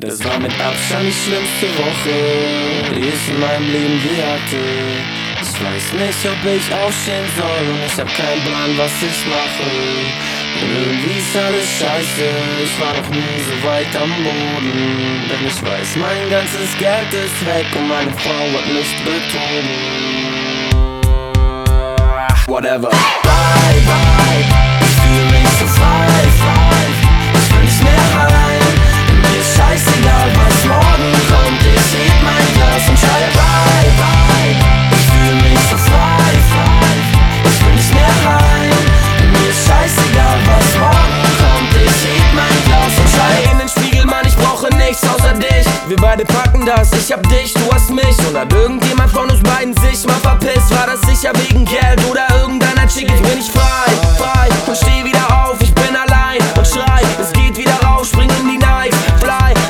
Das war mit Abstand die schlimmste Woche, die ich in meinem Leben je hatte. Ich weiß nicht, ob ich aufstehen soll und ich hab keinen Plan, was ich mache. Und irgendwie ist alles scheiße, ich war noch nie so weit am Boden. Denn ich weiß, mein ganzes Geld ist weg und meine Frau hat mich betrogen. Whatever. Bye, bye, ich fühl mich so frei, frei. Ich will nicht mehr heim, denn mir ist scheißegal, was morgen kommt. Ich heb mein Glas und schreie bye, bye. Ich fühl mich so frei, frei. Ich will nicht mehr heim, denn mir ist scheißegal, was morgen kommt. Ich heb mein Glas und schreie in den Spiegel, Mann, ich brauche nichts außer dich. Wir beide packen das, ich hab dich, du hast mich. Und hat irgendjemand von uns beiden sich mal verpisst? War das sicher wegen Geld oder irgendeiner Chick? Jetzt bin ich frei, frei und steh wieder auf. Ich bin allein und schrei, es